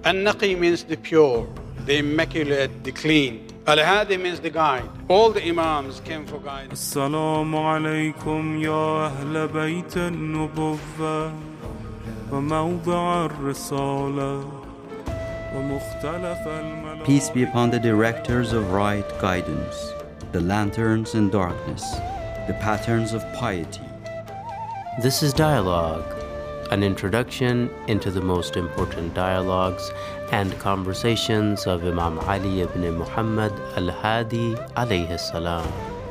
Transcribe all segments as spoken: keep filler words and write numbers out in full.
An-Naqi means the pure, the immaculate, the clean. Al-Hadi means the guide. All the Imams came for guidance. Assalamu alaikum ya ahl bayt an-nubuwwah wa mawdi' ar-risalah wa mukhtalaf al-malak. Peace be upon the directors of right guidance, the lanterns in darkness, the patterns of piety. This is Dialogue, an introduction into the most important dialogues and conversations of Imam Ali ibn Muhammad al-Hadi alayhi salam.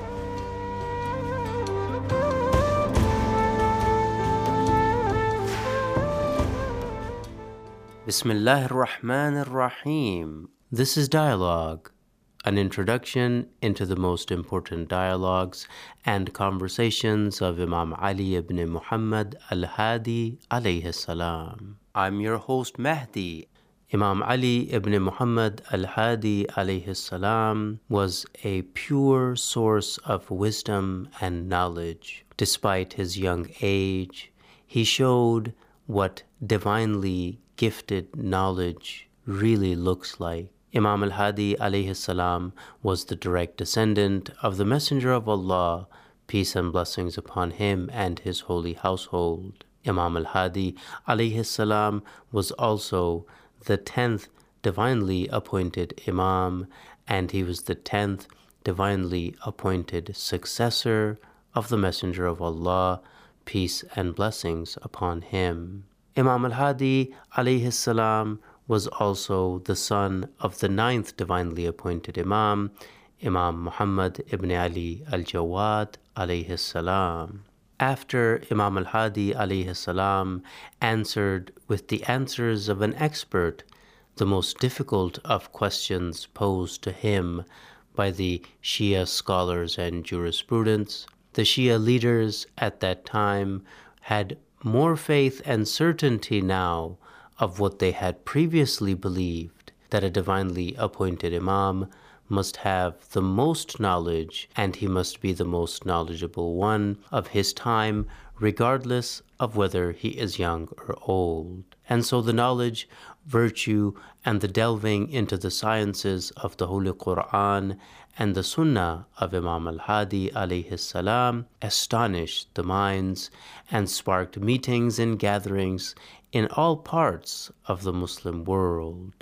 Bismillah ar-Rahman ar-Rahim. This is Dialogue, an introduction into the most important dialogues and conversations of Imam Ali ibn Muhammad al-Hadi alayhi salam. I'm your host Mahdi. Imam Ali ibn Muhammad al-Hadi alayhi salam was a pure source of wisdom and knowledge. Despite his young age, he showed what divinely gifted knowledge really looks like. Imam al-Hadi alayhi salam was the direct descendant of the Messenger of Allah, peace and blessings upon him and his holy household. Imam al-Hadi alayhi salam was also the tenth divinely appointed Imam, and he was the tenth divinely appointed successor of the Messenger of Allah, peace and blessings upon him. Imam al-Hadi alayhi salam was also the son of the ninth divinely appointed Imam, Imam Muhammad ibn Ali al-Jawad alayhi salam. After Imam al-Hadi alayhi salam answered with the answers of an expert the most difficult of questions posed to him by the Shia scholars and jurisprudents, the Shia leaders at that time had more faith and certainty now of what they had previously believed, that a divinely appointed Imam must have the most knowledge and he must be the most knowledgeable one of his time, regardless of whether he is young or old. And so the knowledge, virtue, and the delving into the sciences of the Holy Quran and the Sunnah of Imam al-Hadi alayhi salam astonished the minds and sparked meetings and gatherings in all parts of the Muslim world.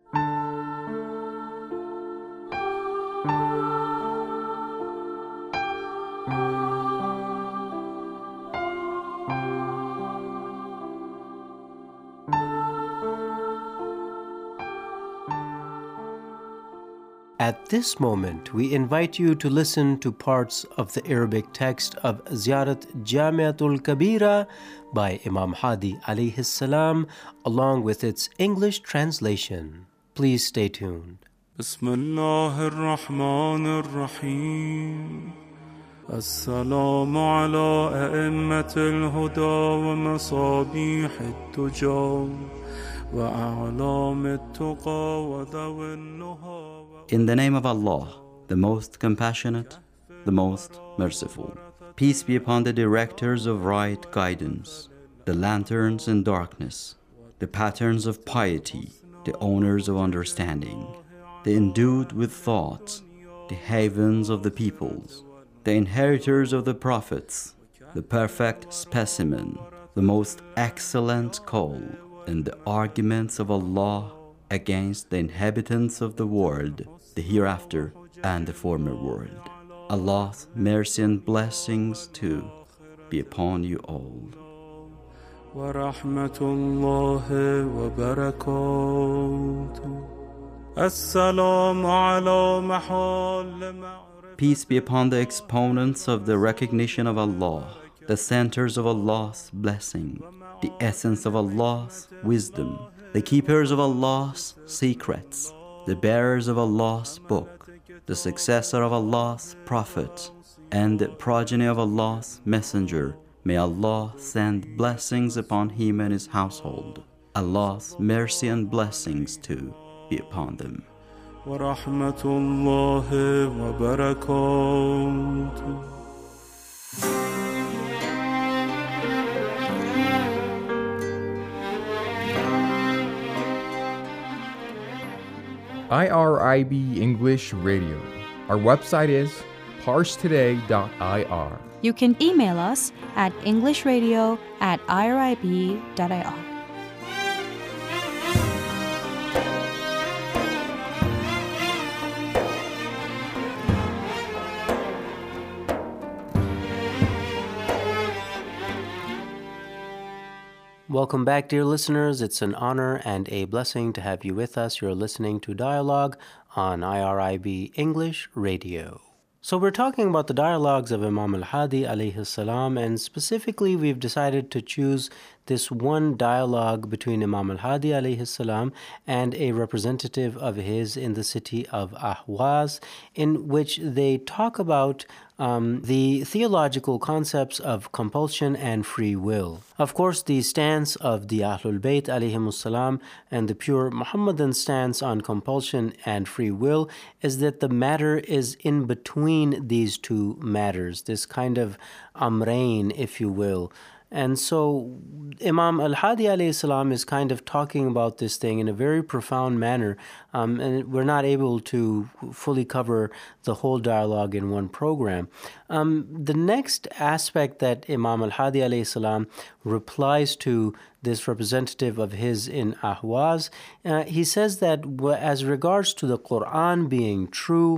At this moment, we invite you to listen to parts of the Arabic text of Ziyarat Jamiatul Kabira by Imam Hadi alayhi salam, along with its English translation. Please stay tuned. Bismillah ar-Rahman ar-Rahim. Assalamu ala a'immatil huda wa masabihit tuja wa a'lamit tuqa wa dawin nuha. In the name of Allah, the most compassionate, the most merciful. Peace be upon the directors of right guidance, the lanterns in darkness, the patterns of piety, the owners of understanding, the endued with thought, the havens of the peoples, the inheritors of the prophets, the perfect specimen, the most excellent call, and the arguments of Allah against the inhabitants of the world, the hereafter and the former world. Allah's mercy and blessings too be upon you all. Wa rahmatullahi wa barakatuh. Assalamu ala mahal. Peace be upon the exponents of the recognition of Allah, the centers of Allah's blessing, the essence of Allah's wisdom, the keepers of Allah's secrets, the bearers of Allah's book, the successor of Allah's prophet, and the progeny of Allah's messenger. May Allah send blessings upon him and his household. Allah's mercy and blessings too be upon them. Wa rahmatullahi wa barakatuh. I R I B English Radio. Our website is pars today dot I R. You can email us at englishradio at irib dot I R. Welcome back, dear listeners. It's an honor and a blessing to have you with us. You're listening to Dialogue on I R I B English Radio. So we're talking about the dialogues of Imam al-Hadi alayhi salam, and specifically we've decided to choose this one dialogue between Imam al-Hadi alayhi salam and a representative of his in the city of Ahwaz, in which they talk about um, the theological concepts of compulsion and free will. Of course, the stance of the Ahlul Bayt alayhimus salam and the pure Muhammadan stance on compulsion and free will is that the matter is in between these two matters, this kind of amrain, if you will. And so Imam al-Hadi alayhi salam is kind of talking about this thing in a very profound manner, um, and we're not able to fully cover the whole dialogue in one program. Um, the next aspect that Imam al-Hadi alayhi salam replies to this representative of his in Ahwaz, uh, he says that w- as regards to the Quran being true,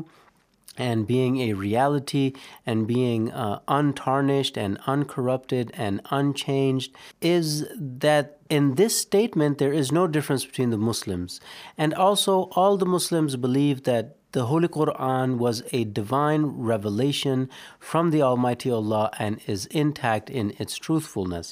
and being a reality and being uh, untarnished and uncorrupted and unchanged, is that in this statement there is no difference between the Muslims. And also all the Muslims believe that the Holy Quran was a divine revelation from the Almighty Allah and is intact in its truthfulness.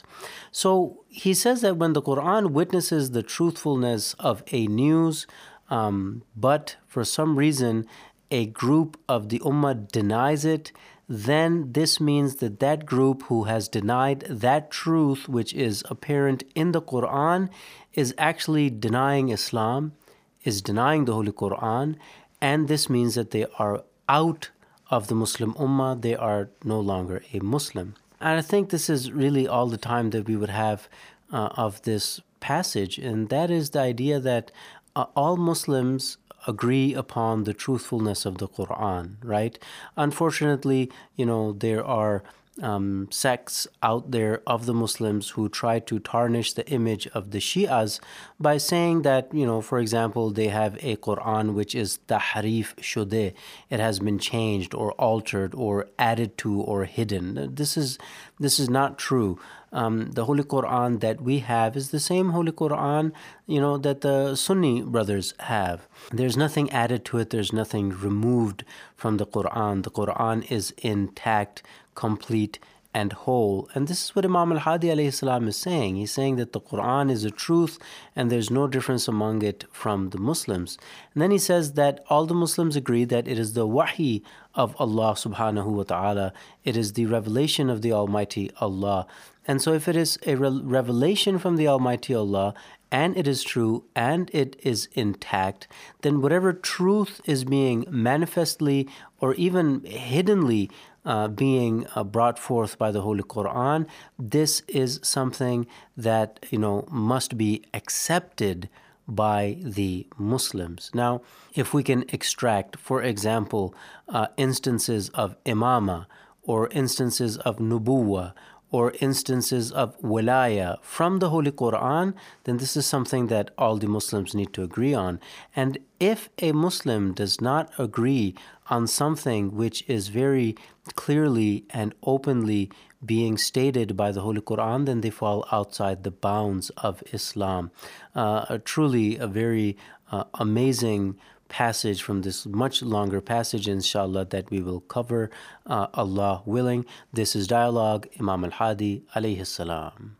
So he says that when the Quran witnesses the truthfulness of a news, um, but for some reason a group of the Ummah denies it, then this means that that group who has denied that truth which is apparent in the Quran is actually denying Islam, is denying the Holy Quran, and this means that they are out of the Muslim Ummah, they are no longer a Muslim. And I think this is really all the time that we would have uh, of this passage, and that is the idea that uh, all Muslims agree upon the truthfulness of the Quran, right? Unfortunately, you know, there are um, sects out there of the Muslims who try to tarnish the image of the Shias by saying that, you know, for example, they have a Quran which is tahrif shudeh. It has been changed or altered or added to or hidden. This is this is not true. Um, the Holy Quran that we have is the same Holy Quran, you know, that the Sunni brothers have. There's nothing added to it. There's nothing removed from the Quran. The Quran is intact, complete, and whole. And this is what Imam al-Hadi alayhi salam is saying. He's saying that the Quran is a truth and there's no difference among it from the Muslims. And then he says that all the Muslims agree that it is the wahi of Allah subhanahu wa ta'ala. It is the revelation of the Almighty Allah. And so if it is a re- revelation from the Almighty Allah, and it is true, and it is intact, then whatever truth is being manifestly or even hiddenly uh, being uh, brought forth by the Holy Quran, this is something that, you know, must be accepted by the Muslims. Now, if we can extract, for example, uh, instances of imama, or instances of nubuwah, or instances of wilaya from the Holy Quran, then this is something that all the Muslims need to agree on. And if a Muslim does not agree on something which is very clearly and openly being stated by the Holy Quran, then they fall outside the bounds of Islam. Uh, a truly a very uh, amazing passage from this much longer passage, inshallah, that we will cover, uh, Allah willing. This is Dialogue, Imam al-Hadi alayhi salam.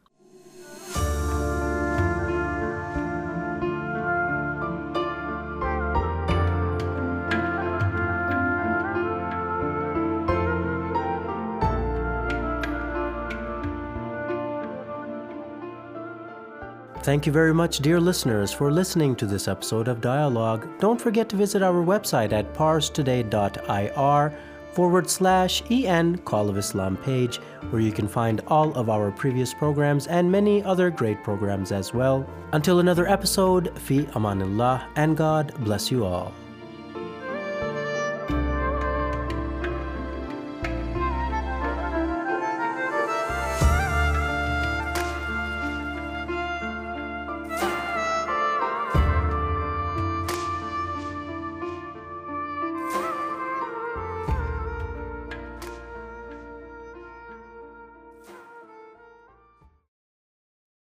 Thank you very much, dear listeners, for listening to this episode of Dialogue. Don't forget to visit our website at pars today dot I R forward slash en Call of Islam page, where you can find all of our previous programs and many other great programs as well. Until another episode, fi amanillah, and God bless you all.